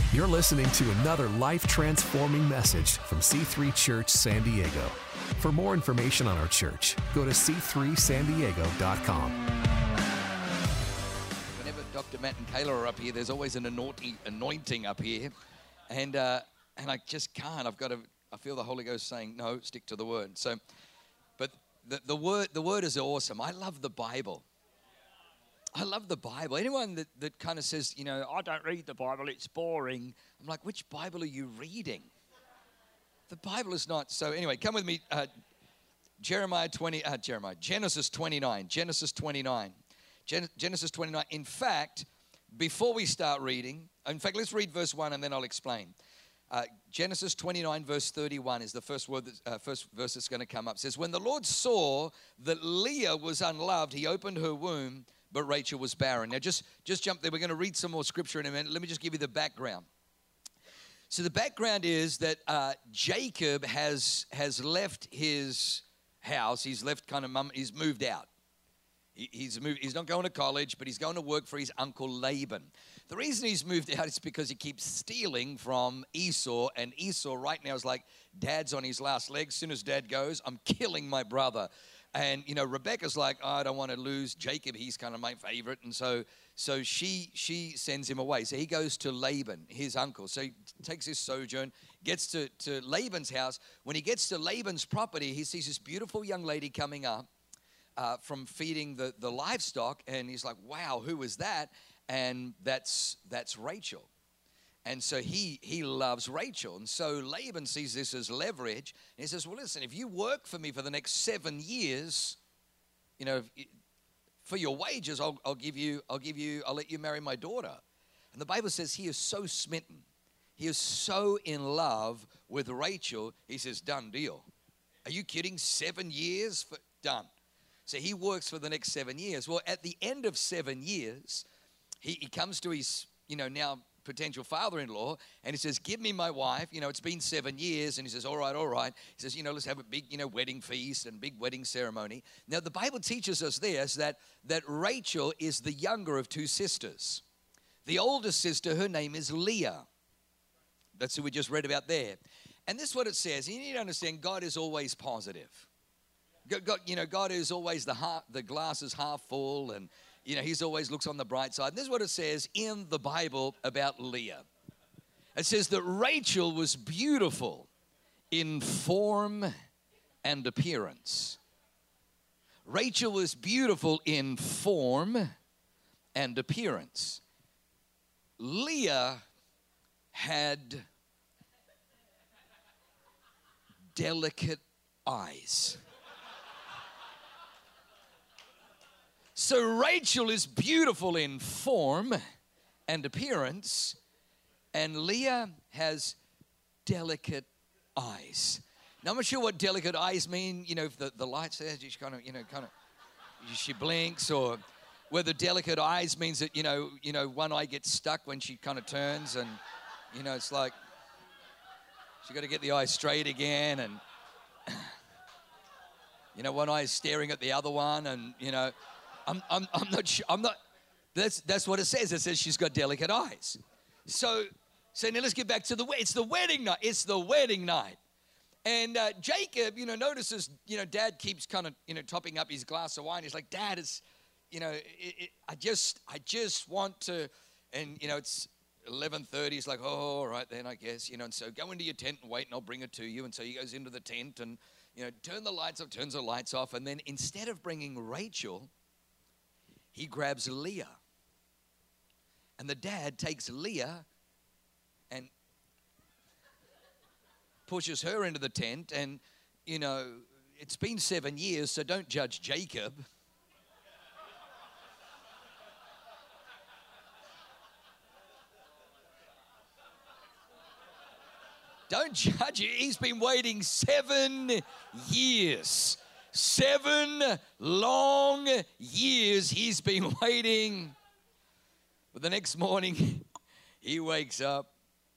You're listening to another life-transforming message from C3 Church San Diego. For more information on our church, go to c3sandiego.com. Whenever Dr. Matt and Kayla are up here, there's always an anointing up here. And I just can't. I feel the Holy Ghost saying, no, stick to the Word. So, but the Word is awesome. I love the Bible. I love the Bible. Anyone that kind of says, I don't read the Bible, it's boring. I'm like, which Bible are you reading? The Bible is not. So anyway, come with me. Genesis 29. Genesis 29. Genesis 29. In fact, before we start reading, let's read verse 1 and then I'll explain. Genesis 29 verse 31 is the first verse that's going to come up. It says, when the Lord saw that Leah was unloved, he opened her womb, but Rachel was barren. Now just jump there. We're going to read some more scripture in a minute. Let me just give you the background. So the background is that Jacob has left his house. He's left he's moved out. He's not going to college, but he's going to work for his uncle Laban. The reason he's moved out is because he keeps stealing from Esau, and Esau right now is like, Dad's on his last legs. As soon as Dad goes, I'm killing my brother. And, Rebecca's like, I don't want to lose Jacob. He's kind of my favorite. And so she sends him away. So he goes to Laban, his uncle. So he takes his sojourn, gets to Laban's house. When he gets to Laban's property, he sees this beautiful young lady coming up from feeding the livestock. And he's like, wow, who is that? And that's Rachel. And so he loves Rachel. And so Laban sees this as leverage. And he says, well, listen, if you work for me for the next 7 years, for your wages, I'll let you marry my daughter. And the Bible says he is so smitten. He is so in love with Rachel. He says, done deal. Are you kidding? 7 years? Done. So he works for the next 7 years. Well, at the end of 7 years, he comes to his, now potential father-in-law, and he says, give me my wife. It's been 7 years. And he says, all right. He says, let's have a big, wedding feast and big wedding ceremony. Now, the Bible teaches us this, that Rachel is the younger of two sisters. The older sister, her name is Leah. That's who we just read about there. And this is what it says. You need to understand, God is always positive. God is always the glass is half full, and he's always looks on the bright side. And this is what it says in the Bible about Leah. It says that Rachel was beautiful in form and appearance. Rachel was beautiful in form and appearance. Leah had delicate eyes. So Rachel is beautiful in form and appearance, and Leah has delicate eyes. Now, I'm not sure what delicate eyes mean. If the light's there, she kind of, she blinks, or whether delicate eyes means that, one eye gets stuck when she kind of turns, and, it's like she got to get the eye straight again, and, one eye is staring at the other one, and, I'm not sure. That's what it says. It says she's got delicate eyes. So now let's get back to it's the wedding night. It's the wedding night. And Jacob, notices, Dad keeps kind of, topping up his glass of wine. He's like, Dad, it's, I just want to, and, it's 11:30. He's like, oh, all right then, I guess, and so go into your tent and wait, and I'll bring it to you. And so he goes into the tent and, turns the lights off. And then instead of bringing Rachel, he grabs Leah. And the dad takes Leah and pushes her into the tent. And, it's been 7 years, so don't judge Jacob. Don't judge him. He's been waiting 7 years. 7 long years he's been waiting. But the next morning, he wakes up.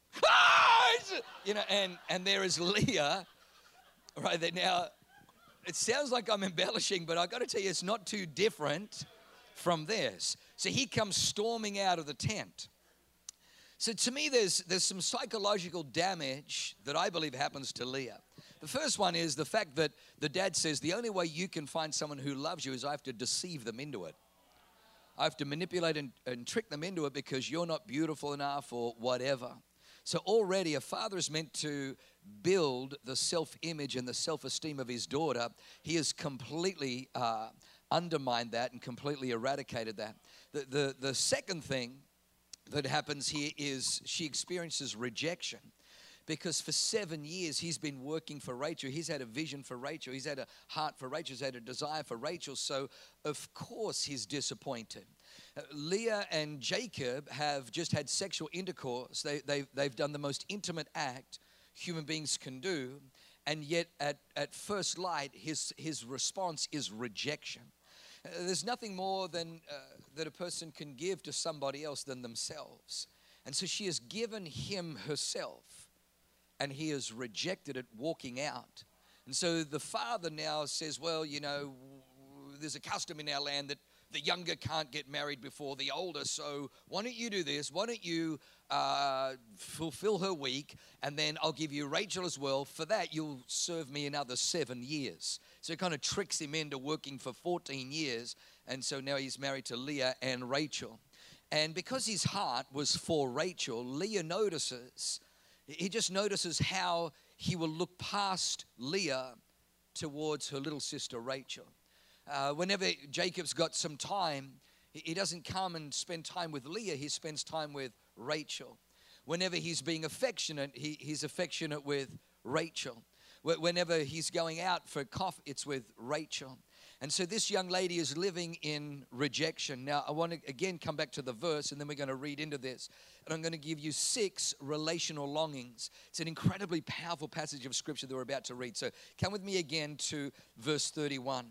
And there is Leah right there. Now, it sounds like I'm embellishing, but I got to tell you, it's not too different from this. So he comes storming out of the tent. So to me, there's some psychological damage that I believe happens to Leah. The first one is the fact that the dad says, the only way you can find someone who loves you is I have to deceive them into it. I have to manipulate and trick them into it because you're not beautiful enough or whatever. So already a father is meant to build the self-image and the self-esteem of his daughter. He has completely undermined that and completely eradicated that. The second thing that happens here is she experiences rejection. Because for 7 years, he's been working for Rachel. He's had a vision for Rachel. He's had a heart for Rachel. He's had a desire for Rachel. So, of course, he's disappointed. Leah and Jacob have just had sexual intercourse. They've done the most intimate act human beings can do. And yet, at first light, his response is rejection. There's nothing more than that a person can give to somebody else than themselves. And so she has given him herself. And he has rejected it walking out. And so the father now says, well, you know, there's a custom in our land that the younger can't get married before the older. So why don't you do this? Why don't you fulfill her week? And then I'll give you Rachel as well. For that, you'll serve me another 7 years. So it kind of tricks him into working for 14 years. And so now he's married to Leah and Rachel. And because his heart was for Rachel, Leah notices... He just notices how he will look past Leah towards her little sister Rachel. Whenever Jacob's got some time, he doesn't come and spend time with Leah. He spends time with Rachel. Whenever he's being affectionate, he's affectionate with Rachel. Whenever he's going out for coffee, it's with Rachel. And so this young lady is living in rejection. Now, I want to again come back to the verse, and then we're going to read into this. And I'm going to give you 6 relational longings. It's an incredibly powerful passage of Scripture that we're about to read. So come with me again to verse 31.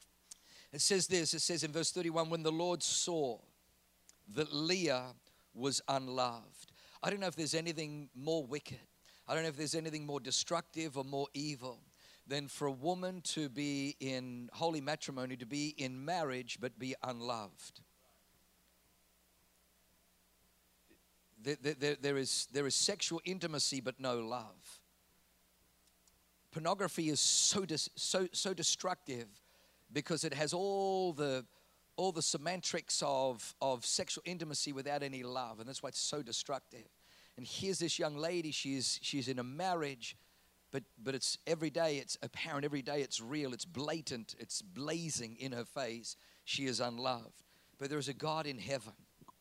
It says this, it says in verse 31, when the Lord saw that Leah was unloved. I don't know if there's anything more wicked. I don't know if there's anything more destructive or more evil than for a woman to be in holy matrimony, to be in marriage, but be unloved. There is sexual intimacy, but no love. Pornography is so destructive because it has all the semantics of sexual intimacy without any love, and that's why it's so destructive. And here's this young lady, she's in a marriage, but it's every day, it's apparent, every day it's real, it's blatant, it's blazing in her face. She is unloved. But there is a God in heaven.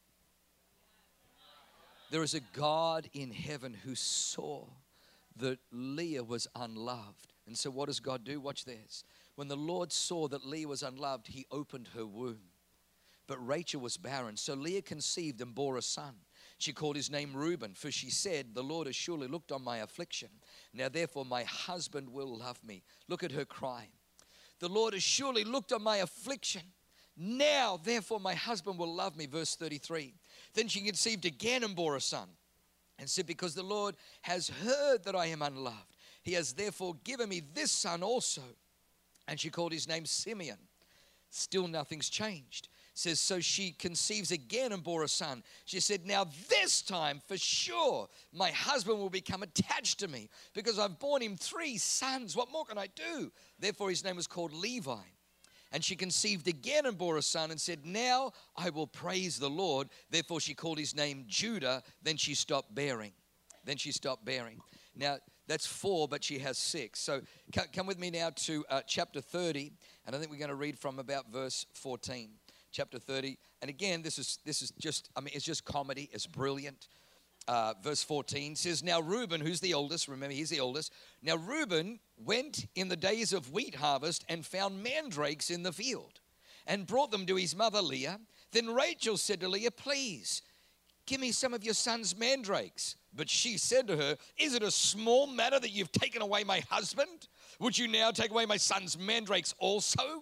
There is a God in heaven who saw that Leah was unloved. And so what does God do? Watch this. When the Lord saw that Leah was unloved, he opened her womb. But Rachel was barren. So Leah conceived and bore a son. She called his name Reuben, for she said, the Lord has surely looked on my affliction. Now therefore my husband will love me. Look at her crying. The Lord has surely looked on my affliction. Now therefore my husband will love me. Verse 33. Then she conceived again and bore a son. And said, because the Lord has heard that I am unloved, he has therefore given me this son also. And she called his name Simeon. Still nothing's changed. Says, so she conceives again and bore a son. She said, now this time for sure my husband will become attached to me because I've borne him 3 sons. What more can I do? Therefore his name was called Levi. And she conceived again and bore a son and said, now I will praise the Lord. Therefore she called his name Judah. Then she stopped bearing. Now that's 4, but she has 6. So come with me now to chapter 30. And I think we're going to read from about verse 14. Chapter 30, and again, this is just, it's just comedy. It's brilliant. Verse 14 says, now Reuben, who's the oldest, remember he's the oldest. Now Reuben went in the days of wheat harvest and found mandrakes in the field and brought them to his mother Leah. Then Rachel said to Leah, please, give me some of your son's mandrakes. But she said to her, is it a small matter that you've taken away my husband? Would you now take away my son's mandrakes also?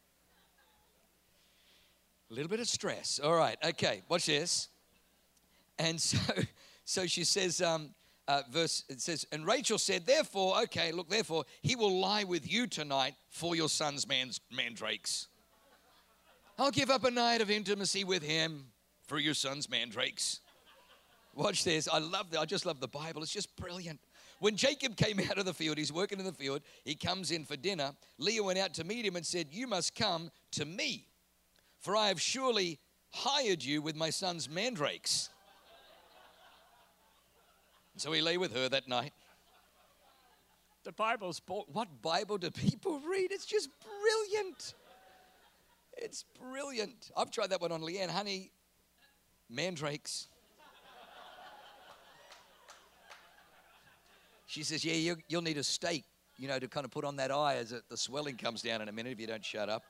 A little bit of stress. All right. Okay. Watch this. And so she says, it says, and Rachel said, therefore, he will lie with you tonight for your son's mandrakes. I'll give up a night of intimacy with him for your son's mandrakes. Watch this. I just love the Bible. It's just brilliant. When Jacob came out of the field, he's working in the field, he comes in for dinner. Leah went out to meet him and said, "You must come to me, for I have surely hired you with my son's mandrakes." And so he lay with her that night. The Bible's what Bible do people read? It's just brilliant. It's brilliant. I've tried that one on Leanne. Honey, mandrakes. She says, "Yeah, you'll need a stake, to kind of put on that eye as the swelling comes down in a minute if you don't shut up."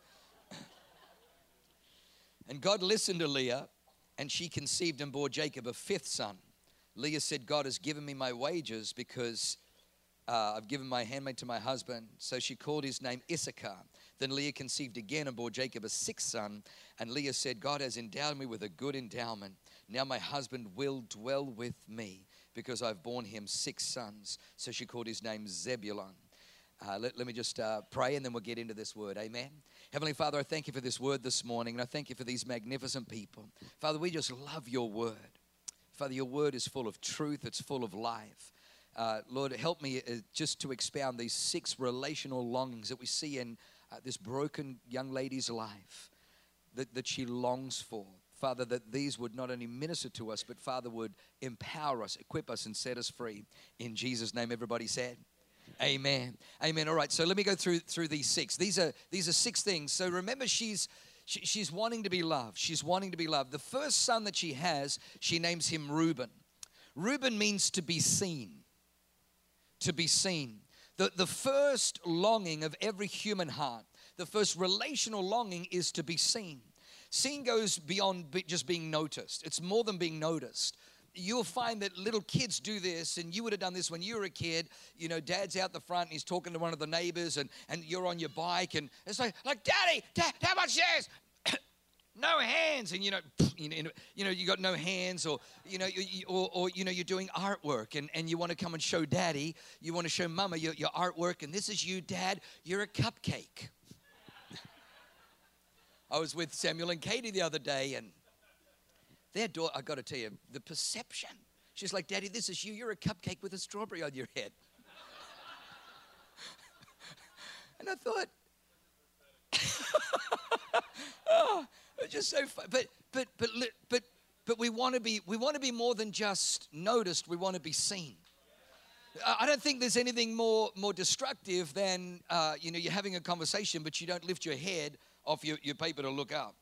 And God listened to Leah, and she conceived and bore Jacob a fifth son. Leah said, "God has given me my wages because I've given my handmaid to my husband." So she called his name Issachar. Then Leah conceived again and bore Jacob a sixth son. And Leah said, "God has endowed me with a good endowment. Now my husband will dwell with me because I've borne him 6 sons. So she called his name Zebulun. Let me just pray, and then we'll get into this word. Amen. Heavenly Father, I thank you for this word this morning, and I thank you for these magnificent people. Father, we just love your word. Father, your word is full of truth. It's full of life. Lord, help me just to expound these 6 relational longings that we see in this broken young lady's life that she longs for. Father, that these would not only minister to us, but Father, would empower us, equip us, and set us free. In Jesus' name, everybody said, amen. Amen. All right, so let me go through these 6. These are 6 things. So remember, she's wanting to be loved. She's wanting to be loved. The first son that she has, she names him Reuben. Reuben means to be seen. To be seen. The first longing of every human heart, the first relational longing is to be seen. Seen goes beyond just being noticed. It's more than being noticed. You'll find that little kids do this, and you would have done this when you were a kid. Dad's out the front, and he's talking to one of the neighbors, and you're on your bike, and it's like Daddy, how much is? No hands, and you got no hands, or you're doing artwork, and you want to come and show Daddy, you want to show Mama your artwork, and this is you, Dad. You're a cupcake. I was with Samuel and Katie the other day, and their daughter, I got to tell you, the perception. She's like, "Daddy, this is you. You're a cupcake with a strawberry on your head." And I thought, oh, it's just so fun. But we want to be more than just noticed. We want to be seen. I don't think there's anything more destructive than you're having a conversation, but you don't lift your head off your paper to look up.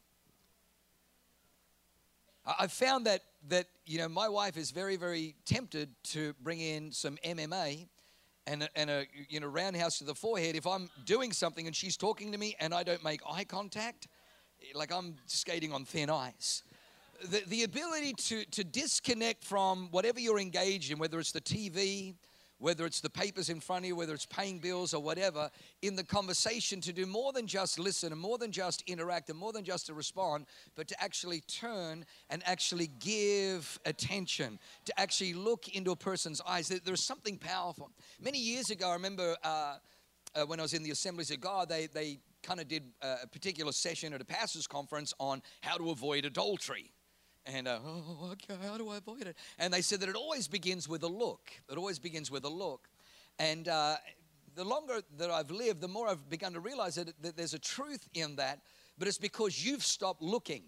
I've found that my wife is very, very tempted to bring in some MMA and a roundhouse to the forehead if I'm doing something and she's talking to me and I don't make eye contact, like I'm skating on thin ice. The ability to disconnect from whatever you're engaged in, whether it's the TV, whether it's the papers in front of you, whether it's paying bills or whatever, in the conversation, to do more than just listen and more than just interact and more than just to respond, but to actually turn and actually give attention, to actually look into a person's eyes. There's something powerful. Many years ago, I remember when I was in the Assemblies of God, they kind of did a particular session at a pastor's conference on how to avoid adultery. And, okay, how do I avoid it? And they said that it always begins with a look. It always begins with a look. And the longer that I've lived, the more I've begun to realize that there's a truth in that, but it's because you've stopped looking.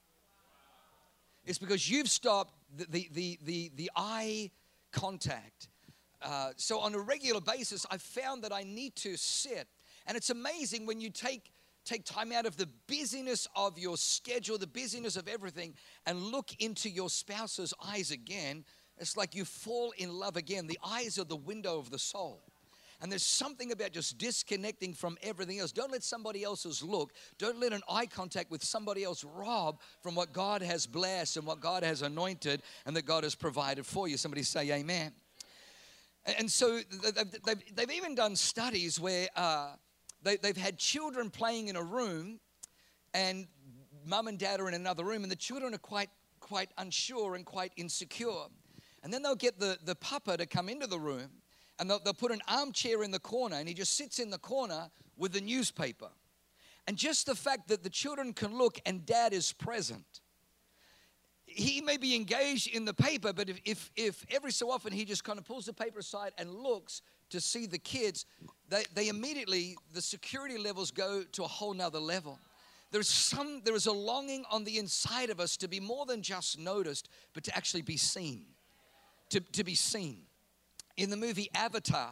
It's because you've stopped the eye contact. So on a regular basis, I've found that I need to sit. And it's amazing when you take time out of the busyness of your schedule, the busyness of everything, and look into your spouse's eyes again. It's like you fall in love again. The eyes are the window of the soul. And there's something about just disconnecting from everything else. Don't let somebody else's look, don't let an eye contact with somebody else rob from what God has blessed and what God has anointed and that God has provided for you. Somebody say amen. And so they've even done studies where they've had children playing in a room, and mum and dad are in another room, and the children are quite unsure and quite insecure. And then they'll get the papa to come into the room, and they'll put an armchair in the corner, and he just sits in the corner with the newspaper. And just the fact that the children can look and dad is present, he may be engaged in the paper, but if every so often he just kind of pulls the paper aside and looks to see the kids, they immediately, the security levels go to a whole nother level. There is a longing on the inside of us to be more than just noticed, but to actually be seen. To be seen. In the movie Avatar,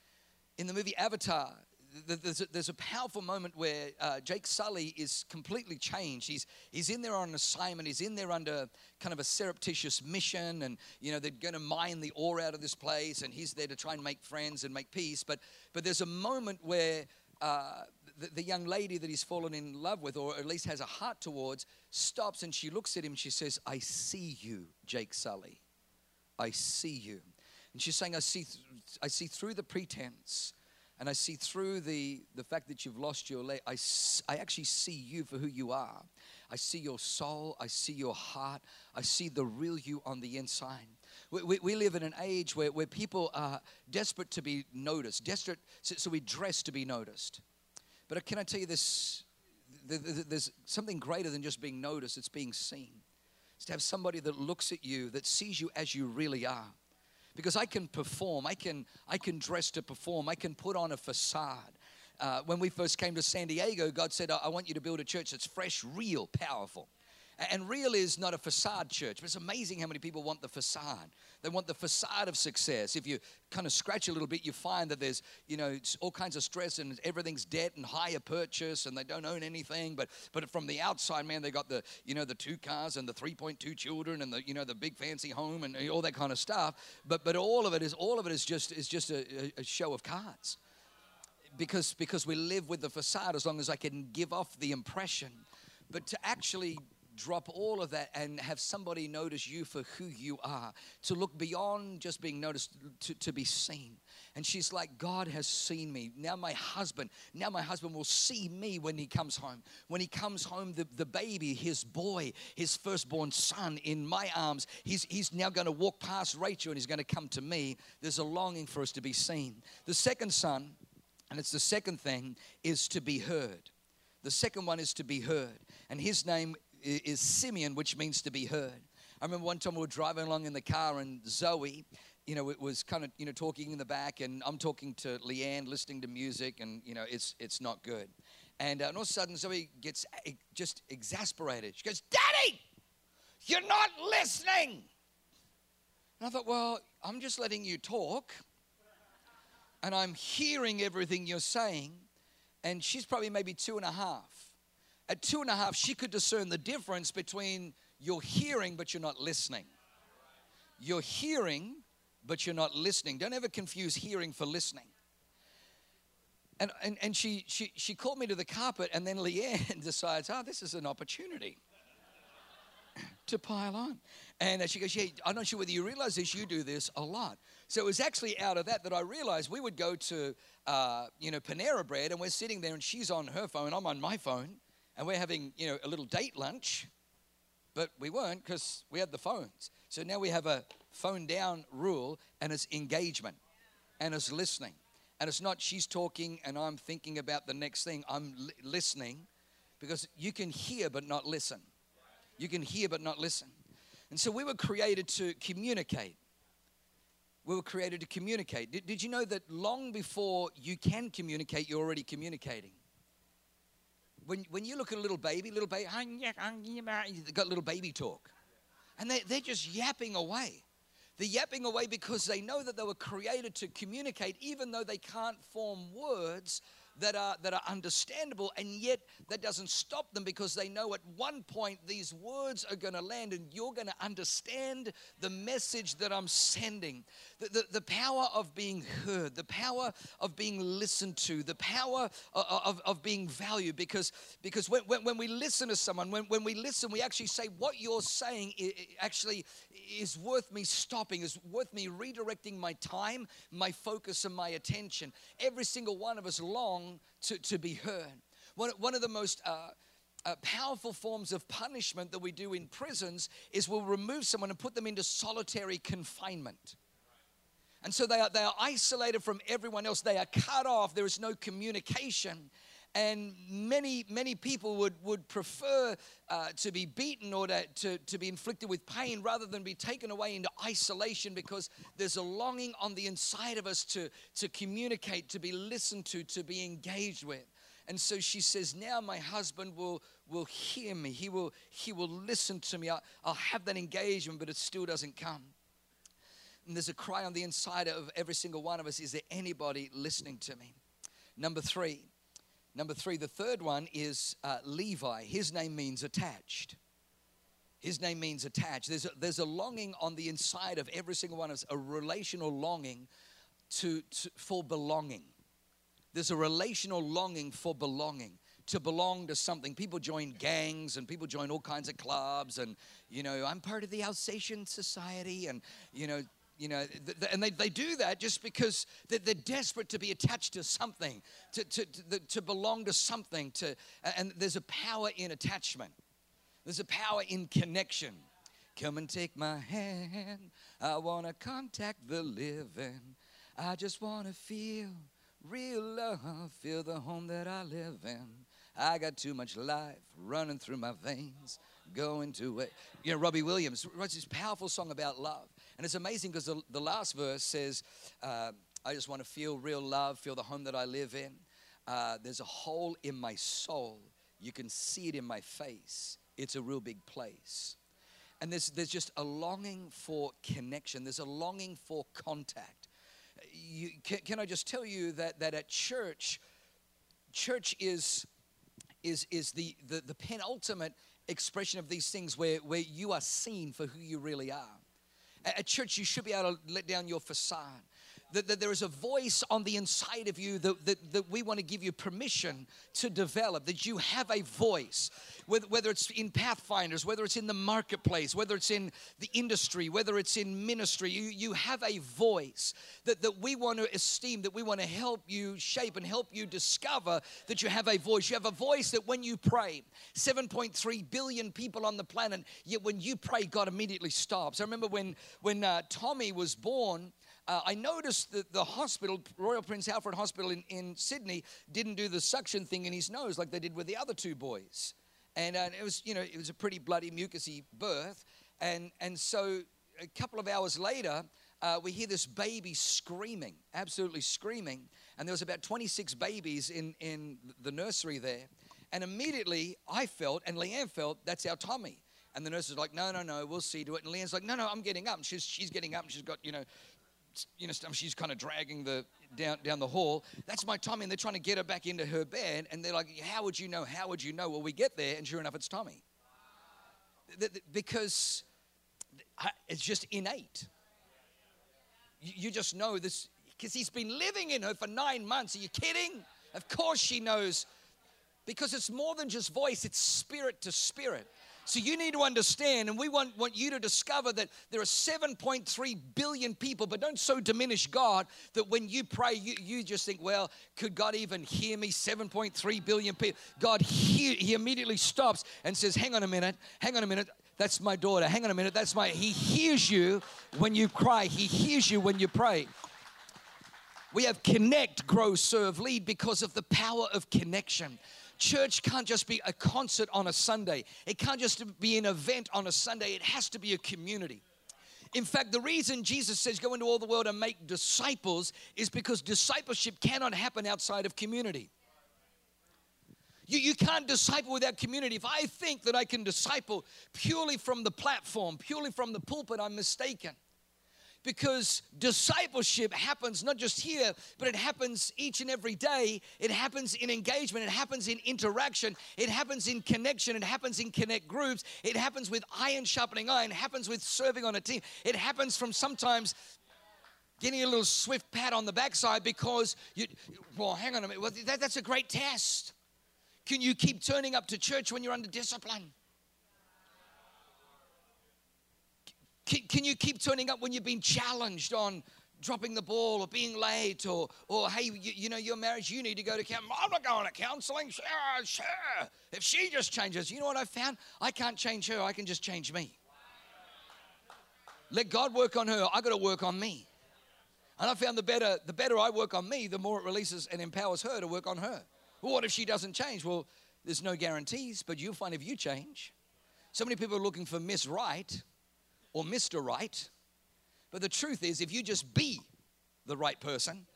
there's a powerful moment where Jake Sully is completely changed. He's in there on an assignment. He's in there under kind of a surreptitious mission, and they're going to mine the ore out of this place, and he's there to try and make friends and make peace. But there's a moment where the young lady that he's fallen in love with, or at least has a heart towards, stops and she looks at him. She says, "I see you, Jake Sully. I see you." And she's saying, I see through the pretense. And I see through the fact that you've lost your leg. I actually see you for who you are. I see your soul. I see your heart. I see the real you on the inside. We live in an age where people are desperate to be noticed. Desperate, so we dress to be noticed. But can I tell you this? There's something greater than just being noticed. It's being seen. It's to have somebody that looks at you, that sees you as you really are. Because I can perform, I can dress to perform, I can put on a facade. When we first came to San Diego, God said, I want you to build a church that's fresh, real, powerful. And real is not a facade church, but it's amazing how many people want the facade. They want the facade of success. If you kind of scratch a little bit, you find that there's, all kinds of stress and everything's debt and hire purchase and they don't own anything. But from the outside, man, they got the 2 cars and the 3.2 children and the big fancy home and all that kind of stuff. But all of it is just a show of cards. Because we live with the facade as long as I can give off the impression. But to actually drop all of that and have somebody notice you for who you are, to look beyond just being noticed, to be seen. And she's like, God has seen me. Now my husband will see me when he comes home. When he comes home, the baby, his boy, his firstborn son in my arms, he's now going to walk past Rachel and he's going to come to me. There's a longing for us to be seen. The second son, and it's the second thing, is to be heard. The second one is to be heard. And his name is Simeon, which means to be heard. I remember one time we were driving along in the car and Zoe, it was kind of, talking in the back, and I'm talking to Leanne, listening to music, and, it's not good. And all of a sudden Zoe gets just exasperated. She goes, "Daddy, you're not listening." And I thought, well, I'm just letting you talk, and I'm hearing everything you're saying, and she's probably maybe 2.5. At 2.5, she could discern the difference between you're hearing but you're not listening. You're hearing but you're not listening. Don't ever confuse hearing for listening. And she called me to the carpet, and then Leanne decides, this is an opportunity to pile on. And she goes, "Yeah, I'm not sure whether you realize this, you do this a lot." So it was actually out of that I realized we would go to, Panera Bread, and we're sitting there, and she's on her phone, I'm on my phone. And we're having, a little date lunch, but we weren't because we had the phones. So now we have a phone down rule, and it's engagement, and it's listening. And it's not she's talking and I'm thinking about the next thing. I'm listening, because you can hear but not listen. You can hear but not listen. And so we were created to communicate. We were created to communicate. Did you know that long before you can communicate, you're already communicating? When you look at a little baby, they've got little baby talk. And they're just yapping away. They're yapping away because they know that they were created to communicate, even though they can't form words that are understandable, and yet that doesn't stop them, because they know at one point these words are going to land and you're going to understand the message that I'm sending. The power of being heard, the power of being listened to, the power of being valued, because when we listen to someone, when we listen, we actually say what you're saying actually is worth me stopping, is worth me redirecting my time, my focus, and my attention. Every single one of us long to be heard. One of the most powerful forms of punishment that we do in prisons is we'll remove someone and put them into solitary confinement. And so they are isolated from everyone else. They are cut off. There is no communication. And many people would prefer to be beaten or to be inflicted with pain rather than be taken away into isolation, because there's a longing on the inside of us to communicate, to be listened to be engaged with. And so she says, now my husband will hear me. He will listen to me. I'll have that engagement, but it still doesn't come. And there's a cry on the inside of every single one of us. Is there anybody listening to me? Number three, the third one is Levi. His name means attached. His name means attached. There's a longing on the inside of every single one of us, a relational longing for belonging. There's a relational longing for belonging, to belong to something. People join gangs and people join all kinds of clubs, and I'm part of the Alsatian Society, and and they do that just because they're desperate to be attached to something, to belong to something. And there's a power in attachment. There's a power in connection. Come and take my hand. I want to contact the living. I just want to feel real love. Feel the home that I live in. I got too much life running through my veins. Going to it. Robbie Williams writes this powerful song about love. And it's amazing because the last verse says, I just want to feel real love, feel the home that I live in. There's a hole in my soul. You can see it in my face. It's a real big place. And there's just a longing for connection. There's a longing for contact. Can I just tell you that at church is the penultimate expression of these things where you are seen for who you really are. At church, you should be able to let down your facade. That there is a voice on the inside of you that we want to give you permission to develop, that you have a voice, whether it's in Pathfinders, whether it's in the marketplace, whether it's in the industry, whether it's in ministry. You have a voice that we want to esteem, that we want to help you shape and help you discover that you have a voice. You have a voice that when you pray, 7.3 billion people on the planet, yet when you pray, God immediately stops. I remember when Tommy was born, I noticed that the hospital, Royal Prince Alfred Hospital in Sydney, didn't do the suction thing in his nose like they did with the other two boys. And it was a pretty bloody, mucusy birth. And so a couple of hours later, we hear this baby screaming, absolutely screaming. And there was about 26 babies in the nursery there. And immediately I felt, and Leanne felt, that's our Tommy. And the nurse was like, no, we'll see to it. And Leanne's like, no, I'm getting up. And she's getting up, and she's got, she's kind of dragging down the hall. That's my Tommy, and they're trying to get her back into her bed. And they're like, how would you know? Well, we get there, and sure enough, it's Tommy. Because it's just innate. You just know this, because he's been living in her for 9 months. Are you kidding? Of course she knows, because it's more than just voice, it's spirit to spirit. So you need to understand, and we want you to discover that there are 7.3 billion people, but don't so diminish God that when you pray, you just think, well, could God even hear me? 7.3 billion people. God, he immediately stops and says, hang on a minute. That's my daughter. Hang on a minute. He hears you when you cry. He hears you when you pray. We have connect, grow, serve, lead because of the power of connection. Church can't just be a concert on a Sunday. It can't just be an event on a Sunday. It has to be a community. In fact, the reason Jesus says go into all the world and make disciples is because discipleship cannot happen outside of community. You can't disciple without community. If I think that I can disciple purely from the platform, purely from the pulpit, I'm mistaken. Because discipleship happens not just here, but it happens each and every day. It happens in engagement. It happens in interaction. It happens in connection. It happens in connect groups. It happens with iron sharpening iron. It happens with serving on a team. It happens from sometimes getting a little swift pat on the backside because, hang on a minute. Well, that's a great test. Can you keep turning up to church when you're under discipline? Can you keep turning up when you've been challenged on dropping the ball or being late or hey, your marriage, you need to go to counseling. I'm not going to counseling. Sure. If she just changes, you know what I found? I can't change her. I can just change me. Let God work on her. I got to work on me. And I found the better I work on me, the more it releases and empowers her to work on her. Well, what if she doesn't change? Well, there's no guarantees, but you'll find if you change. So many people are looking for Miss Right or Mr. Right. But the truth is, if you just be the right person,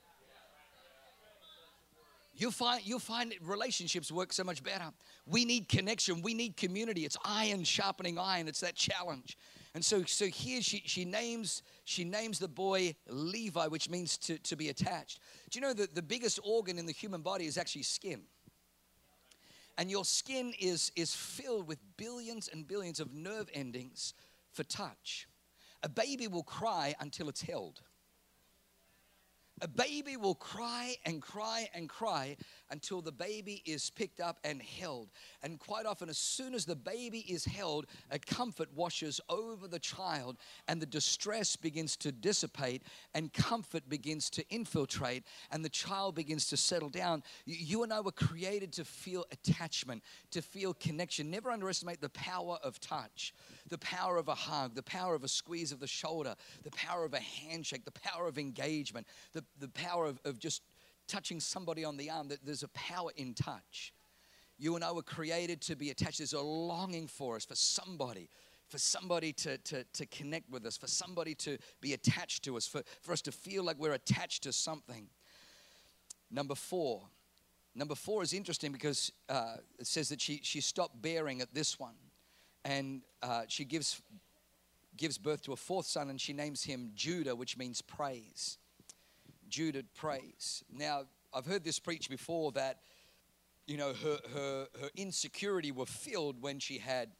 you'll find relationships work so much better. We need connection. We need community. It's iron sharpening iron. It's that challenge. And so here she names the boy Levi, which means to be attached. Do you know that the biggest organ in the human body is actually skin? And your skin is filled with billions and billions of nerve endings for touch. A baby will cry until it's held. A baby will cry and cry and cry until the baby is picked up and held. And quite often, as soon as the baby is held, a comfort washes over the child and the distress begins to dissipate and comfort begins to infiltrate and the child begins to settle down. You and I were created to feel attachment, to feel connection. Never underestimate the power of touch, the power of a hug, the power of a squeeze of the shoulder, the power of a handshake, the power of engagement, the power of just touching somebody on the arm. There's a power in touch. You and I were created to be attached. There's a longing for us, for somebody to connect with us, for somebody to be attached to us, for us to feel like we're attached to something. Number four is interesting because it says that she stopped bearing at this one, and she gives birth to a fourth son, and she names him Judah, which means praise. Judah, praise. Now, I've heard this preached before that, her insecurity were filled when she had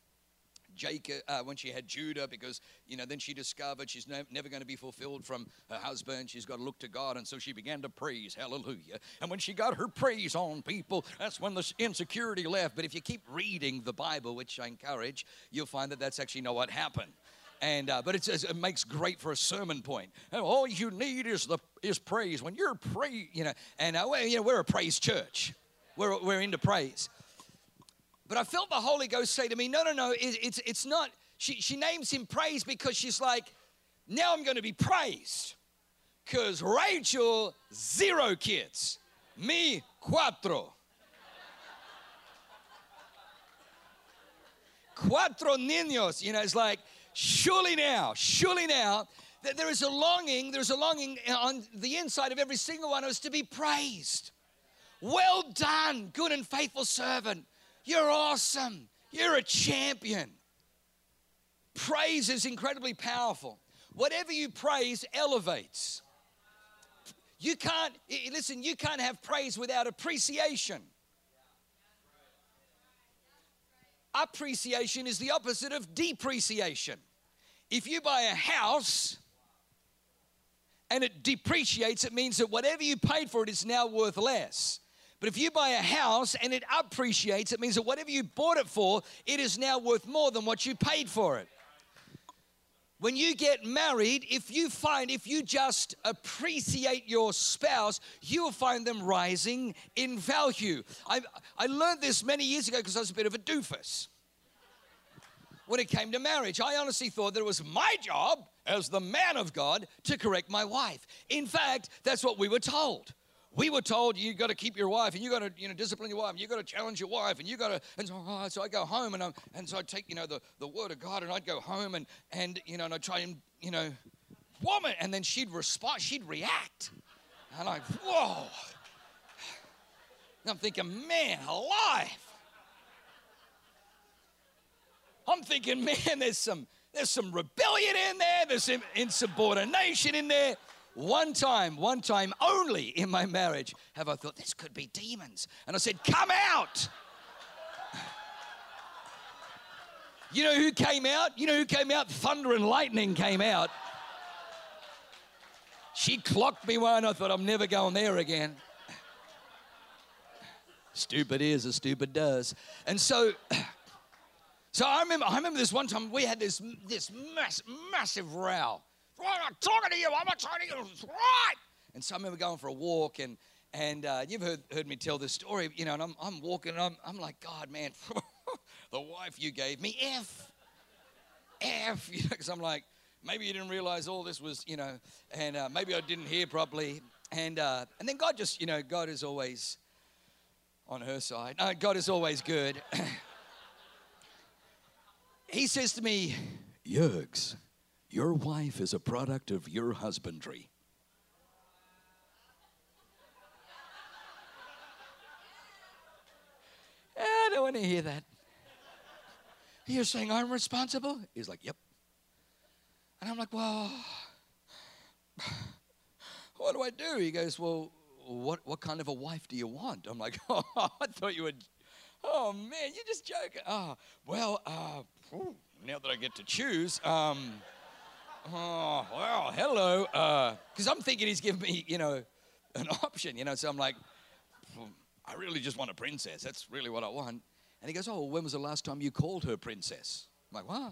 Judah, because, then she discovered she's never going to be fulfilled from her husband. She's got to look to God, and so she began to praise, hallelujah. And when she got her praise on people, that's when the insecurity left. But if you keep reading the Bible, which I encourage, you'll find that that's actually not what happened. And but it makes great for a sermon point. And all you need is praise. When you're we're a praise church. We're into praise. But I felt the Holy Ghost say to me, no, it's not. She names him praise because she's like, now I'm going to be praised. Because Rachel, 0 kids. Me, 4. 4 niños. It's like, surely now, that there's a longing on the inside of every single one of us to be praised. Well done, good and faithful servant. You're awesome. You're a champion. Praise is incredibly powerful. Whatever you praise elevates. You can't have praise without appreciation. Appreciation is the opposite of depreciation. If you buy a house and it depreciates, it means that whatever you paid for it is now worth less. But if you buy a house and it appreciates, it means that whatever you bought it for, it is now worth more than what you paid for it. When you get married, if you just appreciate your spouse, you'll find them rising in value. I learned this many years ago because I was a bit of a doofus. When it came to marriage, I honestly thought that it was my job as the man of God to correct my wife. In fact, that's what we were told. We were told you got to keep your wife, and you got to discipline your wife, and you got to challenge your wife, and you got to. And so I go home, and so I take the word of God, and I'd go home, and I'd try and woman, and then she'd respond, she'd react, and I'm like, whoa. And I'm thinking, man, alive. I'm thinking, man, there's some rebellion in there. There's some insubordination in there. One time only in my marriage have I thought, this could be demons. And I said, come out. You know who came out? Thunder and lightning came out. She clocked me one. I thought, I'm never going there again. Stupid is as stupid does. And so I remember this one time we had this massive row. I'm not talking to you. I'm not talking to you. Right. And so I remember going for a walk, and you've heard me tell this story, and I'm walking, and I'm like, God, man, the wife you gave me, F, because I'm like, maybe you didn't realize all this was, and maybe I didn't hear properly, and then God just, God is always on her side. No, God is always good. He says to me, Yergs, your wife is a product of your husbandry. I don't want to hear that. You're saying I'm responsible? He's like, yep. And I'm like, well, what do I do? He goes, well, what kind of a wife do you want? I'm like, oh, I thought you would. Oh, man, you're just joking. Oh, well, now that I get to choose, oh, well, hello. Because I'm thinking he's giving me, an option, So I'm like, I really just want a princess. That's really what I want. And he goes, oh, when was the last time you called her princess? I'm like, what?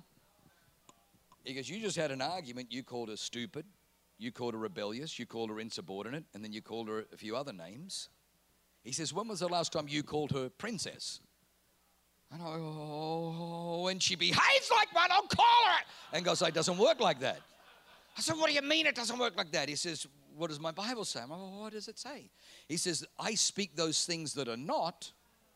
He goes, you just had an argument. You called her stupid. You called her rebellious. You called her insubordinate. And then you called her a few other names. He says, when was the last time you called her princess? And I go, oh, when she behaves like one, I'll call her. And God said, it doesn't work like that. I said, what do you mean it doesn't work like that? He says, what does my Bible say? I'm like, well, what does it say? He says, I speak those things that are not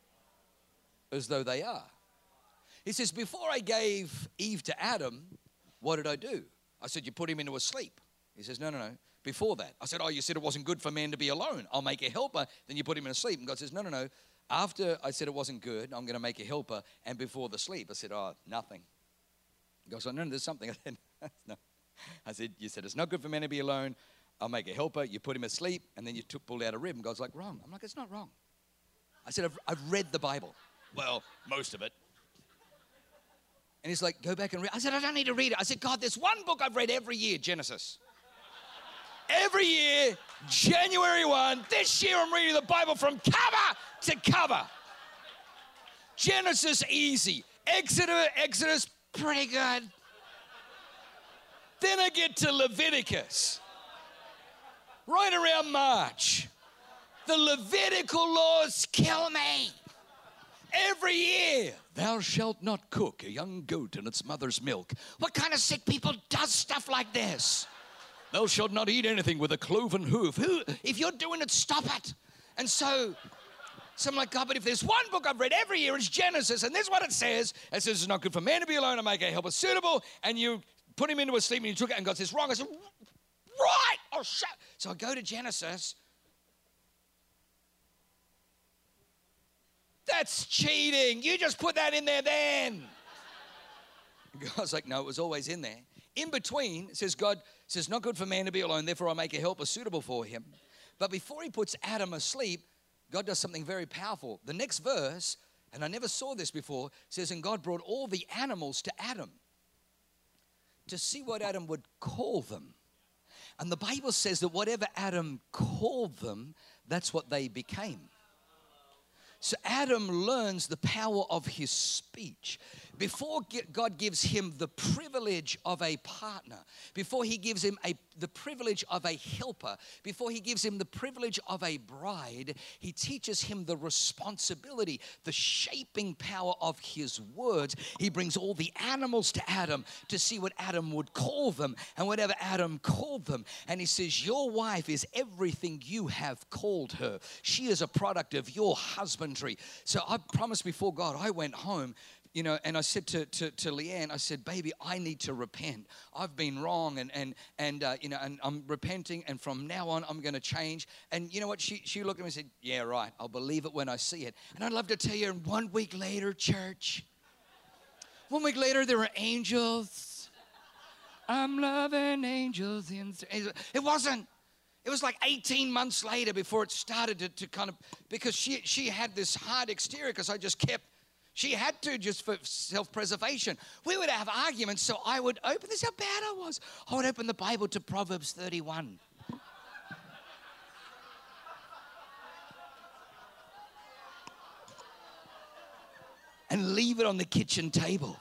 as though they are. He says, before I gave Eve to Adam, what did I do? I said, you put him into a sleep. He says, no. Before that. I said, oh, you said it wasn't good for man to be alone. I'll make a helper. Then you put him in a sleep. And God says, no. After I said it wasn't good, I'm going to make a helper. And before the sleep, I said, oh, nothing. God said, no, there's something. I said, no. I said, you said it's not good for man to be alone. I'll make a helper. You put him asleep. And then you pulled out a rib. And God's like, wrong. I'm like, it's not wrong. I said, I've read the Bible. Well, most of it. And he's like, go back and read. I said, I don't need to read it. I said, God, there's one book I've read every year, Genesis. Every year, January 1, this year I'm reading the Bible from cover to cover. Genesis, easy. Exodus, pretty good. Then I get to Leviticus. Right around March. The Levitical laws kill me. Every year, thou shalt not cook a young goat in its mother's milk. What kind of sick people does stuff like this? Thou shalt not eat anything with a cloven hoof. If you're doing it, stop it. And so I'm like, God, but if there's one book I've read every year, it's Genesis, and this is what it says. It says it's not good for man to be alone and make a helper suitable, and you put him into a sleep and you took it, and God says, wrong. I said, right. Oh, shut. So I go to Genesis. That's cheating. You just put that in there then. God's like, no, it was always in there. In between, it says, God says, not good for man to be alone, therefore I'll make a helper suitable for him. But before he puts Adam asleep, God does something very powerful. The next verse, and I never saw this before, says, and God brought all the animals to Adam to see what Adam would call them. And the Bible says that whatever Adam called them, that's what they became. So Adam learns the power of his speech. Before God gives him the privilege of a partner, before he gives him the privilege of a helper, before he gives him the privilege of a bride, he teaches him the responsibility, the shaping power of his words. He brings all the animals to Adam to see what Adam would call them, and whatever Adam called them. And he says, your wife is everything you have called her. She is a product of your husbandry. So I promised before God, I went home, and I said to Leanne, I said, baby, I need to repent. I've been wrong, and I'm repenting, and from now on, I'm going to change. And you know what? She looked at me and said, yeah, right. I'll believe it when I see it. And I'd love to tell you, 1 week later, church, 1 week later, there were angels. I'm loving angels. It wasn't. It was like 18 months later before it started to kind of, because she had this hard exterior because I just kept. She had to, just for self-preservation. We would have arguments, so I would open, this is how bad I was. I would open the Bible to Proverbs 31. And leave it on the kitchen table.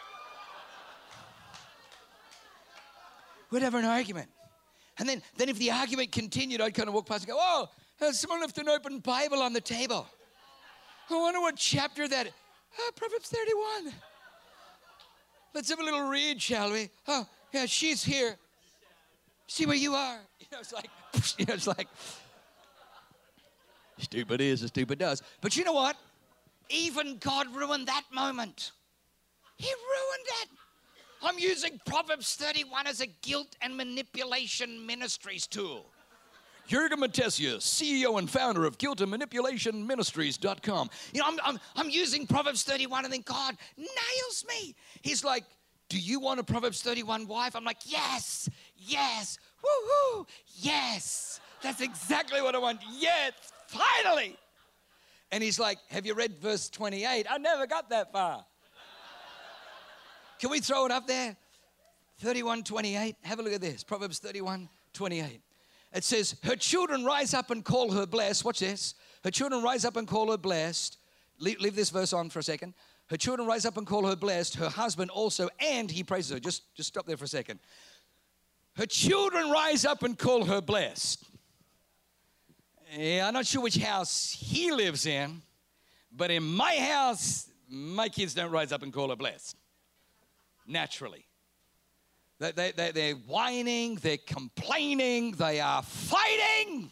We'd have an argument. And then if the argument continued, I'd kind of walk past and go, oh, someone left an open Bible on the table. I wonder what chapter that. Proverbs 31. Let's have a little read, shall we? Oh, yeah, she's here. See where you are. It's like, Stupid is as stupid does. But you know what? Even God ruined that moment. He ruined it. I'm using Proverbs 31 as a guilt and manipulation ministries tool. Jürgen Matthesius, CEO and founder of guiltandmanipulationministries.com. You know, I'm using Proverbs 31 and then God nails me. He's like, do you want a Proverbs 31 wife? I'm like, yes, yes, woohoo, yes. That's exactly what I want. Yes, finally. And he's like, have you read verse 28? I never got that far. Can we throw it up there? 31:28. Have a look at this. Proverbs 31:28. It says, her children rise up and call her blessed. Watch this. Her children rise up and call her blessed. Leave this verse on for a second. Her children rise up and call her blessed. Her husband also, and he praises her. Just stop there for a second. Her children rise up and call her blessed. Yeah, I'm not sure which house he lives in, but in my house, my kids don't rise up and call her blessed. Naturally. They're whining, they're complaining, they are fighting.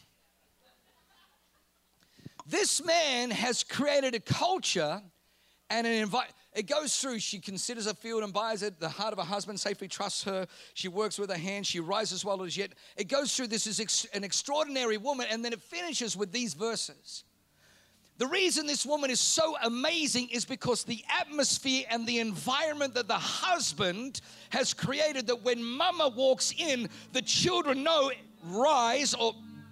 This man has created a culture and an environment. It goes through, she considers a field and buys it. The heart of her husband safely trusts her. She works with her hands. She rises while it is yet. It goes through, this is an extraordinary woman, and then it finishes with these verses. The reason this woman is so amazing is because the atmosphere and the environment that the husband has created, that when mama walks in, the children know, rise, or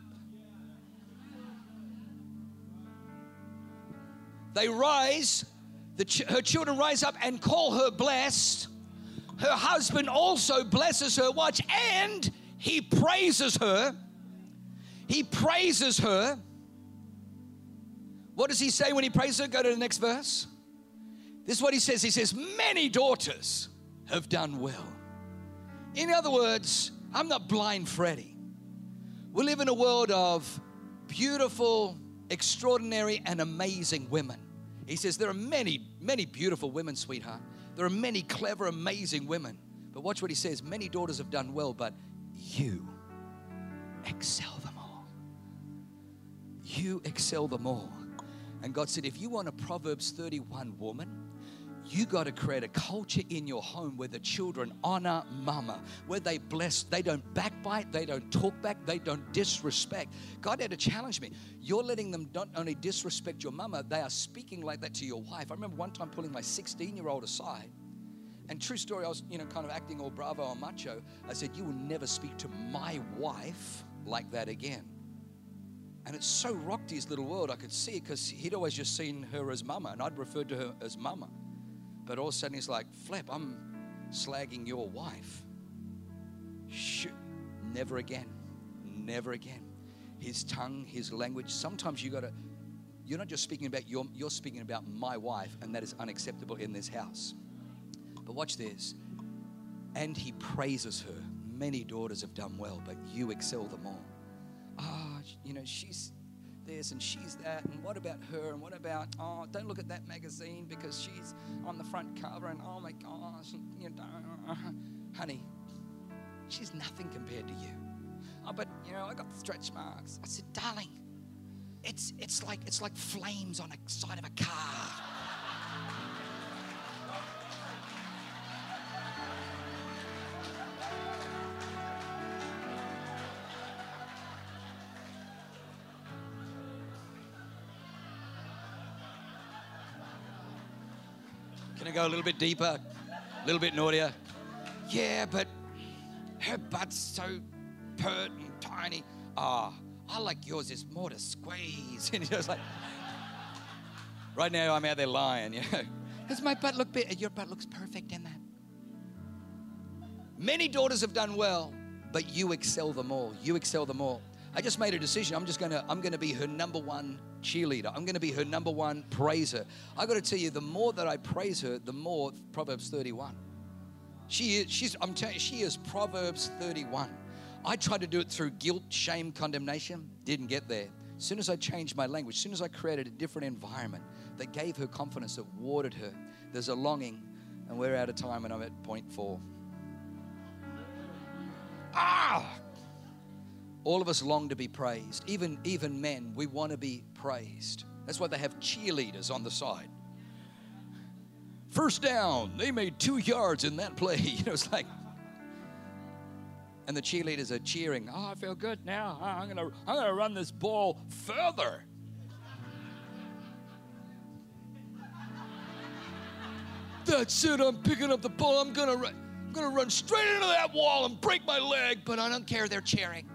they rise, her children rise up and call her blessed. Her husband also blesses her, watch, and he praises her. He praises her. What does he say when he praises her? Go to the next verse. This is what he says. He says, many daughters have done well. In other words, I'm not blind Freddy. We live in a world of beautiful, extraordinary, and amazing women. He says there are many, many beautiful women, sweetheart. There are many clever, amazing women. But watch what he says. Many daughters have done well, but you excel them all. You excel them all. And God said, if you want a Proverbs 31 woman, you got to create a culture in your home where the children honor mama, where they bless, they don't backbite, they don't talk back, they don't disrespect. God had to challenge me. You're letting them not only disrespect your mama, they are speaking like that to your wife. I remember one time pulling my 16-year-old aside, and true story, I was, kind of acting all bravo or macho. I said, you will never speak to my wife like that again. And it so rocked his little world. I could see it because he'd always just seen her as mama, and I'd referred to her as mama. But all of a sudden he's like, Flap, I'm slagging your wife. Shoot, never again, never again. His tongue, his language. Sometimes you're not just speaking about you're speaking about my wife, and that is unacceptable in this house. But watch this. And he praises her. Many daughters have done well, but you excel them all. She's this and she's that, and what about her, and what about, don't look at that magazine because she's on the front cover, and oh my gosh, honey, she's nothing compared to you. Oh, but I got stretch marks. I said, darling, it's like flames on the side of a car. Can I go a little bit deeper, a little bit naughtier? Yeah, but her butt's so pert and tiny. I like yours is more to squeeze. And he was like, right now I'm out there lying, Does my butt look big? Your butt looks perfect in that. Many daughters have done well, but you excel them all. You excel them all. I just made a decision. I'm gonna be her number one cheerleader. I'm gonna be her number one praiser. I got to tell you, the more that I praise her, the more Proverbs 31. She is Proverbs 31. I tried to do it through guilt, shame, condemnation. Didn't get there. As soon as I changed my language, as soon as I created a different environment that gave her confidence, that watered her, there's a longing, and we're out of time, and I'm at point 4. All of us long to be praised. Even men, we want to be praised. That's why they have cheerleaders on the side. First down, they made 2 yards in that play. You know, it's like, and the cheerleaders are cheering. Oh, I feel good now. I'm gonna run this ball further. That's it. I'm picking up the ball. I'm gonna run straight into that wall and break my leg. But I don't care. They're cheering.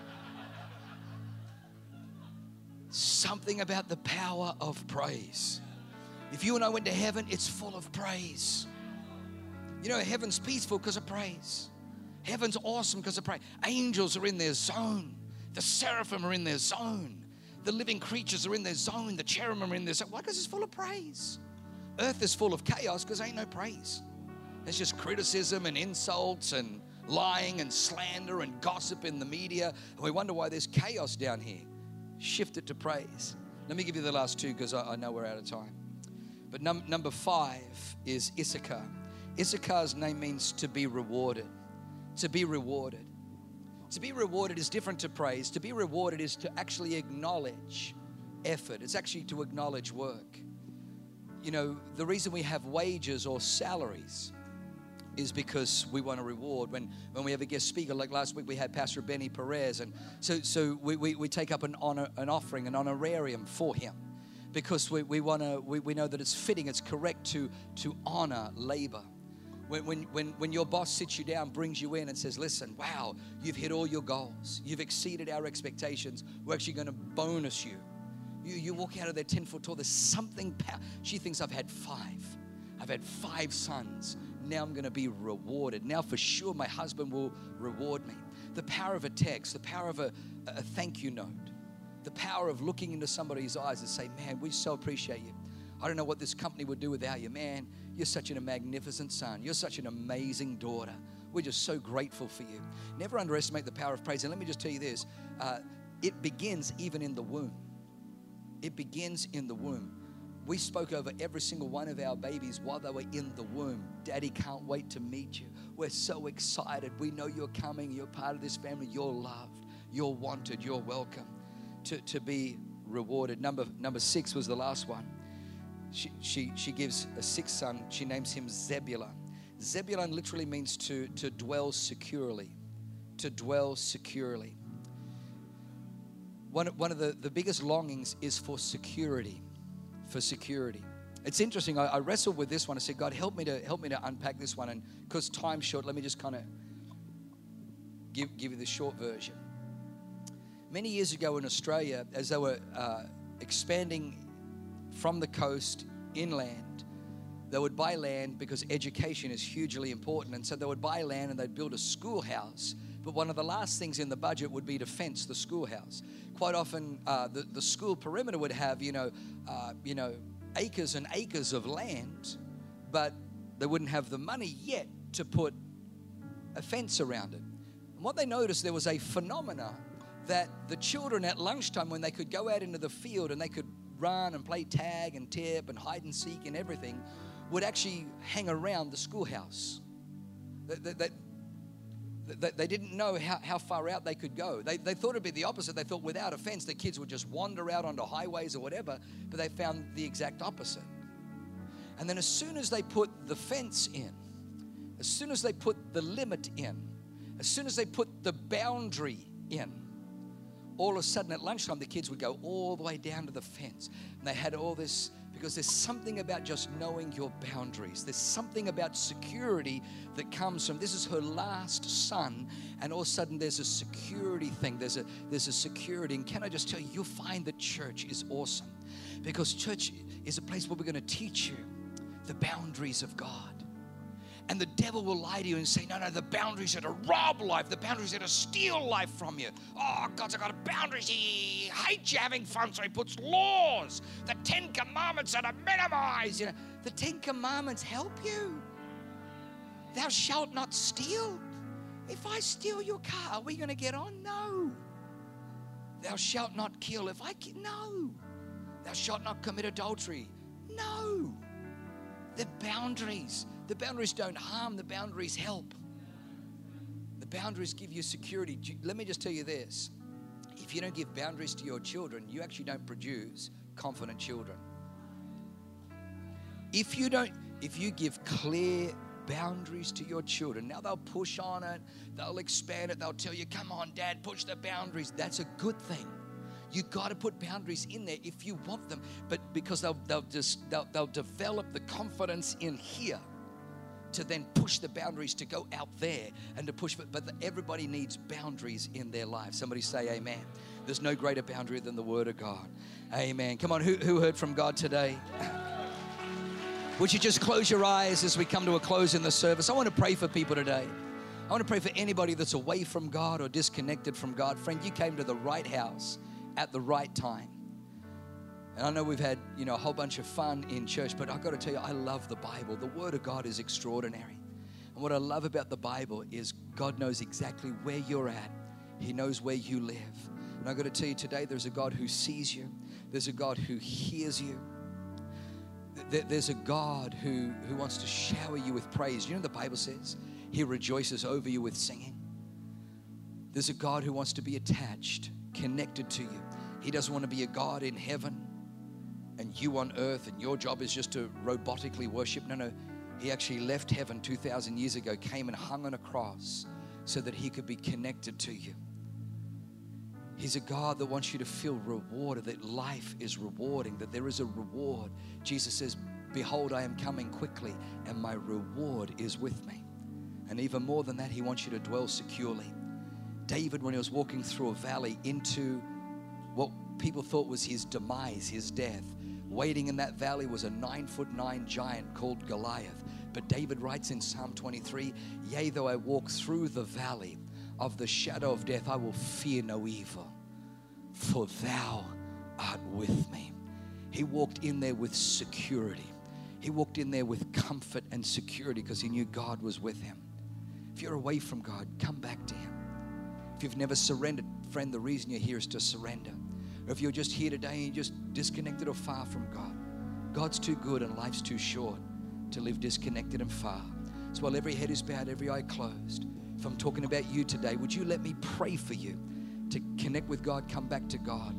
Something about the power of praise. If you and I went to heaven, it's full of praise. You know, heaven's peaceful because of praise. Heaven's awesome because of praise. Angels are in their zone. The seraphim are in their zone. The living creatures are in their zone. The cherubim are in their zone. Why? Because it's full of praise. Earth is full of chaos because ain't no praise. There's just criticism and insults and lying and slander and gossip in the media. And we wonder why there's chaos down here. Shift it to praise. Let me give you the last 2 because I know we're out of time. But number 5 is Issachar. Issachar's name means to be rewarded. To be rewarded. To be rewarded is different to praise. To be rewarded is to actually acknowledge effort. It's actually to acknowledge work. You know, the reason we have wages or salaries is because we want a reward. When we have a guest speaker, like last week we had Pastor Benny Perez, and so we take up an offering, an honorarium for him, because we know that it's fitting, it's correct to honor labor. When your boss sits you down, brings you in and says, listen, wow, you've hit all your goals. You've exceeded our expectations. We're actually going to bonus you. You walk out of there 10 foot tall. There's something. She thinks I've had 5. I've had 5 sons. Now I'm going to be rewarded. Now for sure my husband will reward me. The power of a text, the power of a thank you note, the power of looking into somebody's eyes and say, man, we so appreciate you. I don't know what this company would do without you. Man, you're such a magnificent son. You're such an amazing daughter. We're just so grateful for you. Never underestimate the power of praise. And let me just tell you this. It begins even in the womb. It begins in the womb. We spoke over every single one of our babies while they were in the womb. Daddy can't wait to meet you. We're so excited. We know you're coming. You're part of this family. You're loved. You're wanted. You're welcome. To be rewarded. Number 6 was the last one. She gives a 6th son. She names him Zebulun. Zebulun literally means to dwell securely. To dwell securely. One of the biggest longings is for security. For security. It's interesting. I wrestled with this one. I said, God, help me to unpack this one. And because time's short, let me just kind of give you the short version. Many years ago in Australia, as they were expanding from the coast inland, they would buy land because education is hugely important. And so they would buy land and they'd build a schoolhouse. But one of the last things in the budget would be to fence the schoolhouse. Quite often, the school perimeter would have, acres and acres of land, but they wouldn't have the money yet to put a fence around it. And what they noticed, there was a phenomena that the children at lunchtime, when they could go out into the field and they could run and play tag and tip and hide and seek and everything, would actually hang around the schoolhouse. They didn't know how far out they could go. They thought it'd be the opposite. They thought without a fence, the kids would just wander out onto highways or whatever, but they found the exact opposite. And then as soon as they put the fence in, as soon as they put the limit in, as soon as they put the boundary in, all of a sudden at lunchtime, the kids would go all the way down to the fence. And they had all this, because there's something about just knowing your boundaries. There's something about security that comes from, this is her last son, and all of a sudden there's a security thing. There's a security. And can I just tell you, you'll find that church is awesome, because church is a place where we're going to teach you the boundaries of God. And the devil will lie to you and say, no, the boundaries are to rob life. The boundaries are to steal life from you. Oh, God's got boundaries. He hates you having fun, so he puts laws. The 10 Commandments are to minimize. The 10 Commandments help you. Thou shalt not steal. If I steal your car, are we going to get on? No. Thou shalt not kill. No. Thou shalt not commit adultery. No. The boundaries. The boundaries don't harm. The boundaries help. The boundaries give you security. Let me just tell you this. If you don't give boundaries to your children, you actually don't produce confident children. If you give clear boundaries to your children, now they'll push on it, they'll expand it, they'll tell you, come on, Dad, push the boundaries. That's a good thing. You got to put boundaries in there if you want them, but because they'll develop the confidence in here to then push the boundaries to go out there and to push, but everybody needs boundaries in their life. Somebody say amen. There's no greater boundary than the Word of God. Amen. Come on, who heard from God today? Would you just close your eyes as we come to a close in the service? I want to pray for people today. I want to pray for anybody that's away from God or disconnected from God. Friend, you came to the right house at the right time. And I know we've had, a whole bunch of fun in church, but I've got to tell you, I love the Bible. The Word of God is extraordinary. And what I love about the Bible is God knows exactly where you're at. He knows where you live. And I've got to tell you today, there's a God who sees you. There's a God who hears you. There's a God who wants to shower you with praise. You know the Bible says He rejoices over you with singing. There's a God who wants to be attached, connected to you. He doesn't want to be a God in heaven and you on earth and your job is just to robotically worship. No. He actually left heaven 2,000 years ago, came and hung on a cross so that He could be connected to you. He's a God that wants you to feel rewarded, that life is rewarding, that there is a reward. Jesus says, behold, I am coming quickly, and my reward is with me. And even more than that, He wants you to dwell securely. David, when he was walking through a valley into what people thought was his demise, his death, waiting in that valley was a 9'9" giant called Goliath. But David writes in Psalm 23, yea, though I walk through the valley of the shadow of death, I will fear no evil, for thou art with me. He walked in there with security. He walked in there with comfort and security because he knew God was with him. If you're away from God, come back to Him. If you've never surrendered, friend, the reason you're here is to surrender. Or if you're just here today and you're just disconnected or far from God, God's too good and life's too short to live disconnected and far. So while every head is bowed, every eye closed, if I'm talking about you today, would you let me pray for you to connect with God, come back to God?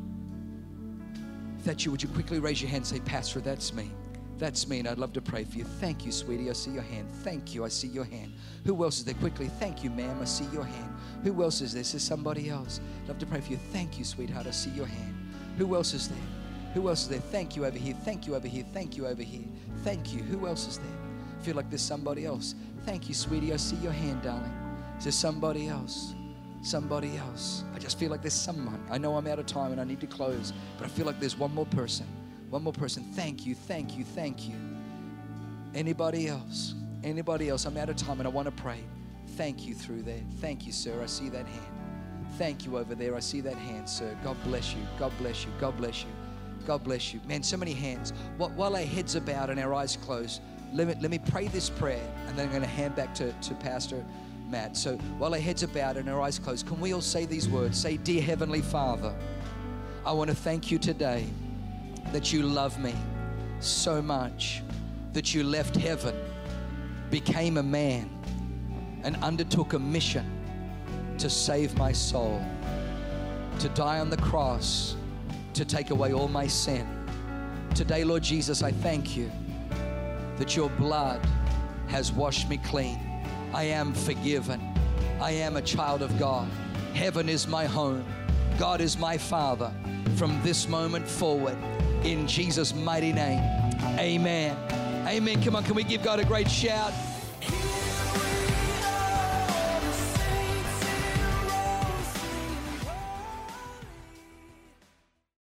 If that's you, would you quickly raise your hand and say, Pastor, that's me. That's me, and I'd love to pray for you. Thank you, sweetie. I see your hand. Thank you. I see your hand. Who else is there? Quickly. Thank you, ma'am. I see your hand. Who else is there? Is there somebody else? I'd love to pray for you. Thank you, sweetheart. I see your hand. Who else is there? Who else is there? Thank you over here. Thank you over here. Thank you over here. Thank you. Who else is there? I feel like there's somebody else. Thank you, sweetie. I see your hand, darling. Is there somebody else? Somebody else. I just feel like there's someone. I know I'm out of time and I need to close, but I feel like there's one more person. One more person. Thank you, thank you, thank you. Anybody else? Anybody else? I'm out of time and I want to pray. Thank you through there. Thank you, sir. I see that hand. Thank you over there. I see that hand, sir. God bless you. God bless you. God bless you. God bless you. Man, so many hands. While our heads are bowed and our eyes closed, let me pray this prayer and then I'm going to hand back to Pastor Matt. So while our heads are bowed and our eyes closed, can we all say these words? Say, Dear Heavenly Father, I want to thank you today that you love me so much that you left heaven, became a man, and undertook a mission to save my soul, to die on the cross, to take away all my sin. Today, Lord Jesus, I thank you that your blood has washed me clean. I am forgiven. I am a child of God. Heaven is my home. God is my Father. From this moment forward, in Jesus' mighty name, amen. Amen. Come on, can we give God a great shout?